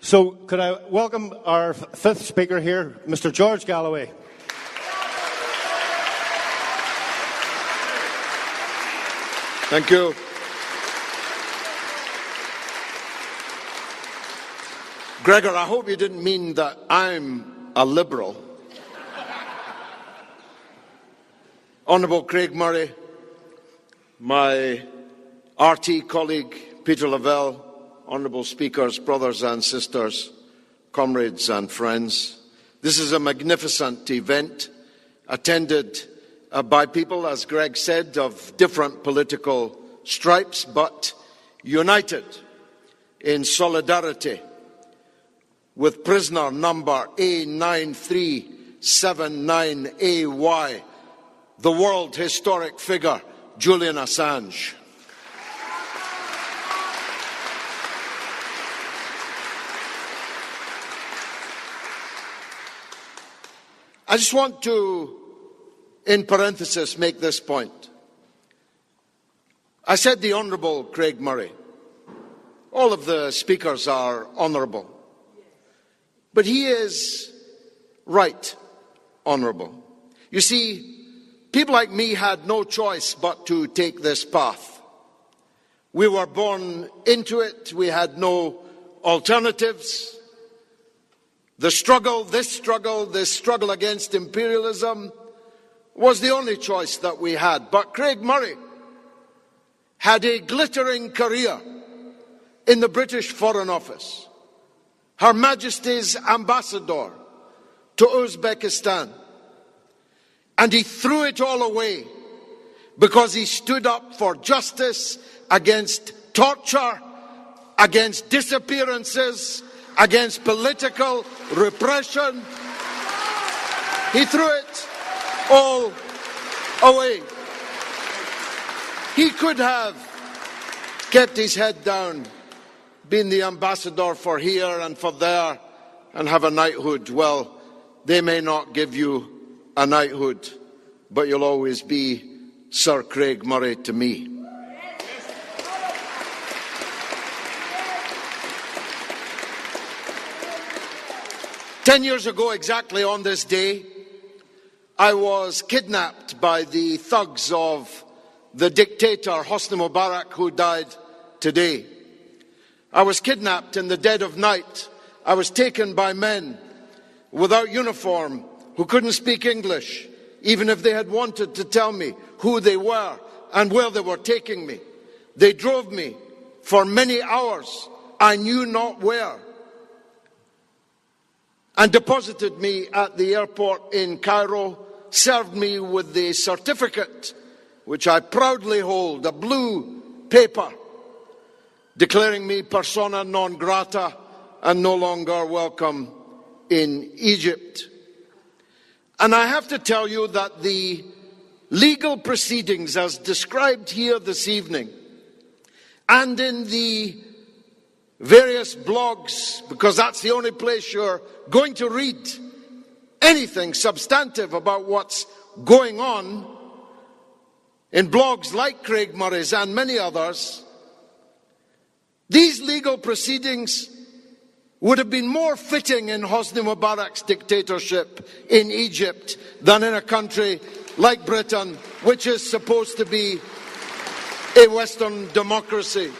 So could I welcome our fifth speaker here, Mr. George Galloway. Thank you. Gregor, I hope you didn't mean that I'm a liberal. Honourable Craig Murray, my RT colleague Peter Lavelle, honourable speakers, brothers and sisters, comrades and friends. This is a magnificent event attended by people, as Greg said, of different political stripes, but united in solidarity with prisoner number A9379AY, the world historic figure, Julian Assange. I just want to, in parenthesis, make this point. I said the Honourable Craig Murray. All of the speakers are honourable. But he is right honourable. You see, people like me had no choice but to take this path. We were born into it. We had no alternatives. This struggle against imperialism was the only choice that we had. But Craig Murray had a glittering career in the British Foreign Office, Her Majesty's ambassador to Uzbekistan. And he threw it all away because he stood up for justice against torture, against disappearances, against political repression. He threw it all away. He could have kept his head down, been the ambassador for here and for there, and have a knighthood. Well, they may not give you a knighthood, but you'll always be Sir Craig Murray to me. Ten years ago, exactly on this day, I was kidnapped by the thugs of the dictator Hosni Mubarak, who died today. I was kidnapped in the dead of night. I was taken by men without uniform who couldn't speak English, even if they had wanted to tell me who they were and where they were taking me. They drove me for many hours, I knew not where, and deposited me at the airport in Cairo, served me with the certificate, which I proudly hold, a blue paper, declaring me persona non grata and no longer welcome in Egypt. And I have to tell you that the legal proceedings as described here this evening and in the various blogs, because that's the only place you're going to read anything substantive about what's going on, in blogs like Craig Murray's and many others, these legal proceedings would have been more fitting in Hosni Mubarak's dictatorship in Egypt than in a country like Britain, which is supposed to be a Western democracy.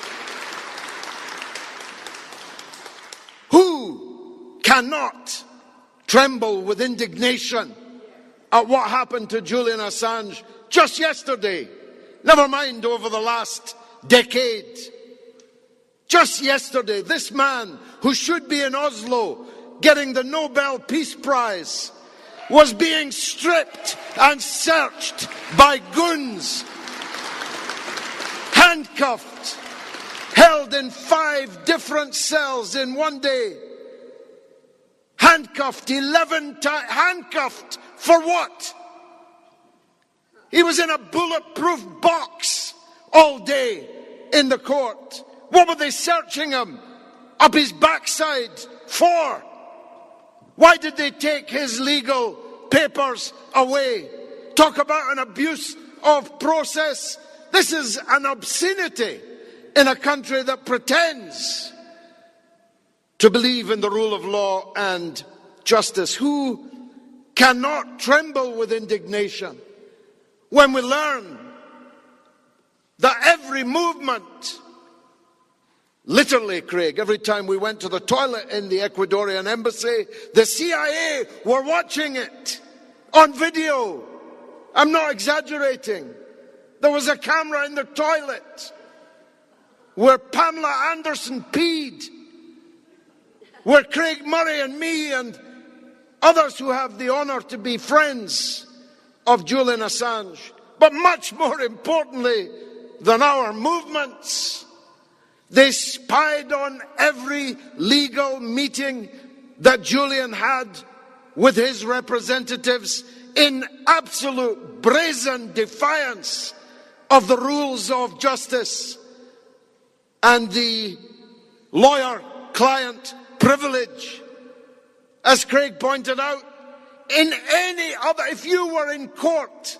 Who cannot tremble with indignation at what happened to Julian Assange just yesterday? Never mind over the last decade. Just yesterday, this man who should be in Oslo getting the Nobel Peace Prize was being stripped and searched by goons, handcuffed, held in 5 different cells in one day, handcuffed 11 times. Handcuffed for what? He was in a bulletproof box all day in the court. What were they searching him up his backside for? Why did they take his legal papers away? Talk about an abuse of process. This is an obscenity in a country that pretends to believe in the rule of law and justice? Who cannot tremble with indignation when we learn that every movement, literally, Craig, every time we went to the toilet in the Ecuadorian embassy, the CIA were watching it on video. I'm not exaggerating. There was a camera in the toilet where Pamela Anderson peed, where Craig Murray and me and others who have the honour to be friends of Julian Assange, but much more importantly than our movements, they spied on every legal meeting that Julian had with his representatives in absolute brazen defiance of the rules of justice and the lawyer-client privilege. As Craig pointed out, in any other, if you were in court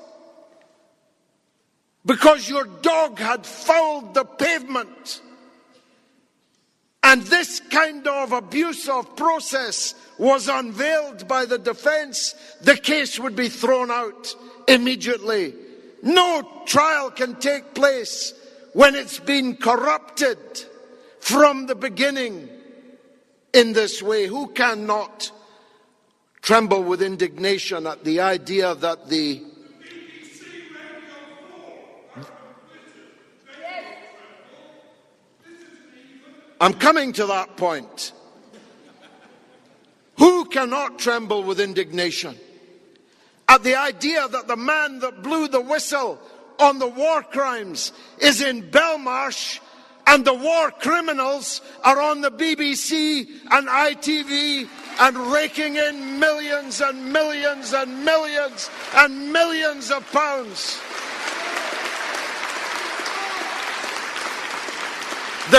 because your dog had fouled the pavement, and this kind of abuse of process was unveiled by the defense, the case would be thrown out immediately. No trial can take place when it's been corrupted from the beginning in this way. Who cannot tremble with indignation at the idea that the I'm coming to that point. Who cannot tremble with indignation at the idea that the man that blew the whistle on the war crimes is in Belmarsh and the war criminals are on the BBC and ITV and raking in millions and millions and millions and millions of pounds? The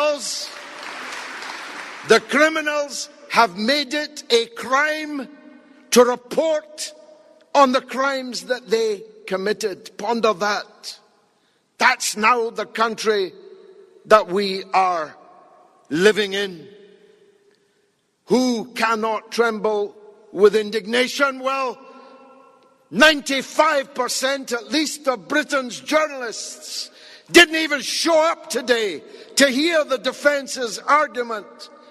criminals have made it a crime to report on the crimes that they committed. Ponder that. That's now the country that we are living in. Who cannot tremble with indignation? Well, 95% at least of Britain's journalists didn't even show up today to hear the defence's argument.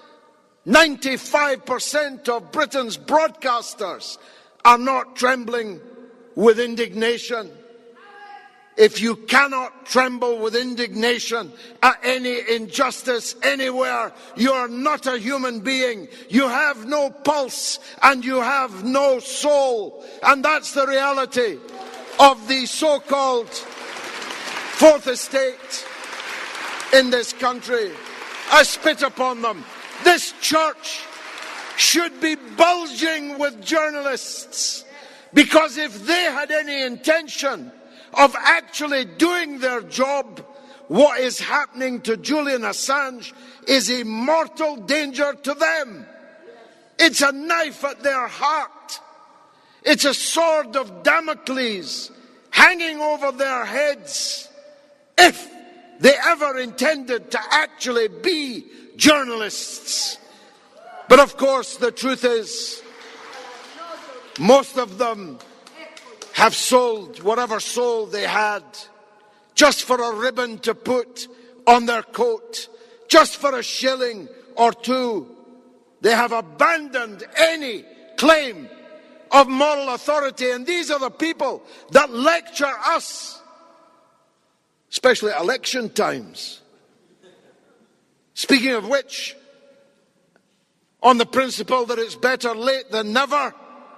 95% of Britain's broadcasters are not trembling with indignation. If you cannot tremble with indignation at any injustice anywhere, you are not a human being. You have no pulse and you have no soul. And that's the reality of the so-called Fourth Estate in this country. I spit upon them. This church should be bulging with journalists, because if they had any intention of actually doing their job, what is happening to Julian Assange is a mortal danger to them. It's a knife at their heart. It's a sword of Damocles hanging over their heads if they ever intended to actually be journalists. But of course, the truth is, most of them have sold whatever soul they had just for a ribbon to put on their coat, just for a shilling or two. They have abandoned any claim of moral authority, and these are the people that lecture us, especially at election times. Speaking of which, on the principle that it's better late than never,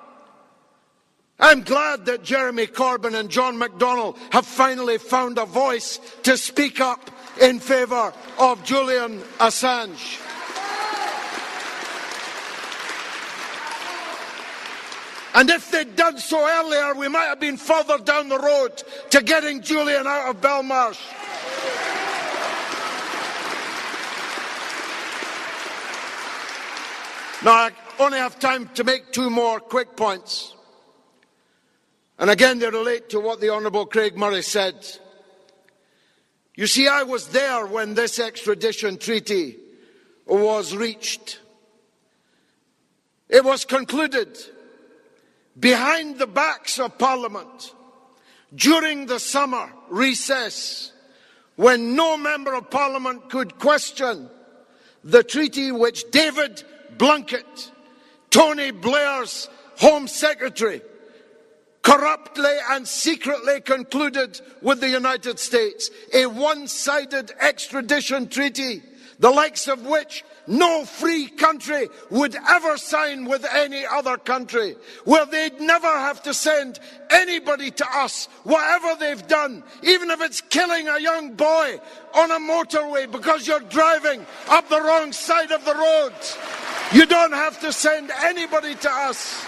I'm glad that Jeremy Corbyn and John McDonnell have finally found a voice to speak up in favour of Julian Assange. And if they'd done so earlier, we might have been further down the road to getting Julian out of Belmarsh. Now, I only have time to make two more quick points. And again, they relate to what the Honourable Craig Murray said. You see, I was there when this extradition treaty was reached. It was concluded behind the backs of Parliament during the summer recess, when no member of Parliament could question the treaty which David Blunkett, Tony Blair's Home Secretary, corruptly and secretly concluded with the United States, a one-sided extradition treaty, the likes of which no free country would ever sign with any other country, where they'd never have to send anybody to us, whatever they've done, even if it's killing a young boy on a motorway because you're driving up the wrong side of the road. You don't have to send anybody to us.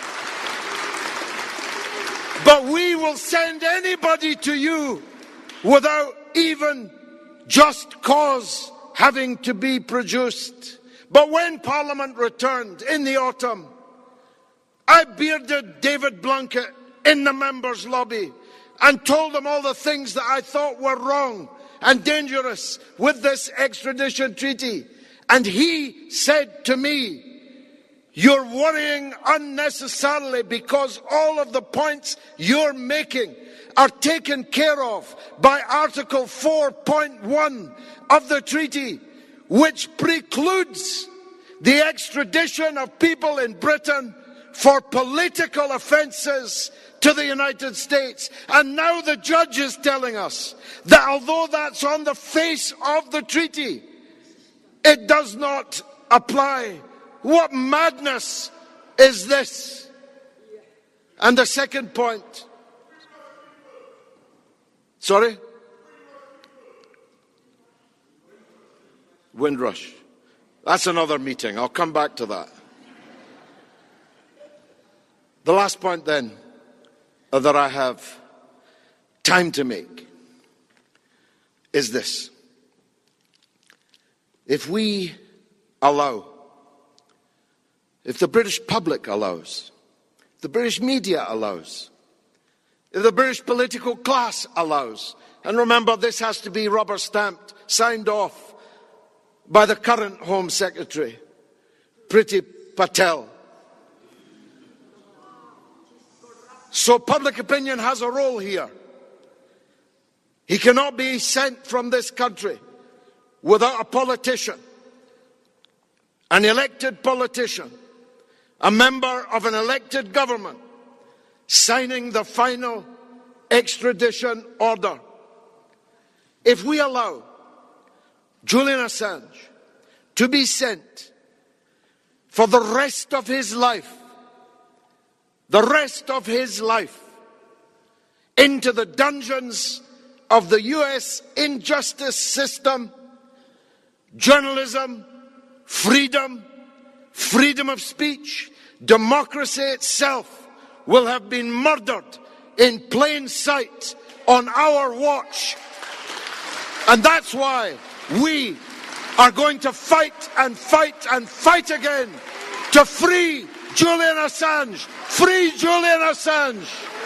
But we will send anybody to you without even just cause having to be produced. But when Parliament returned in the autumn, I bearded David Blunkett in the members' lobby and told him all the things that I thought were wrong and dangerous with this extradition treaty. And he said to me, "You're worrying unnecessarily, because all of the points you're making are taken care of by Article 4.1 of the treaty, which precludes the extradition of people in Britain for political offences to the United States." And now the judge is telling us that although that's on the face of the treaty, it does not apply. What madness is this? And the second point. Sorry? Windrush. That's another meeting. I'll come back to that. The last point then that I have time to make is this. If we allow, if the British public allows, if the British media allows, if the British political class allows, and remember this has to be rubber stamped, signed off by the current Home Secretary, Priti Patel. So public opinion has a role here. He cannot be sent from this country without a politician, an elected politician, a member of an elected government, signing the final extradition order. If we allow Julian Assange to be sent for the rest of his life, into the dungeons of the US injustice system, journalism, freedom of speech, democracy itself will have been murdered in plain sight on our watch. And that's why we are going to fight and fight and fight again to free Julian Assange. Free Julian Assange.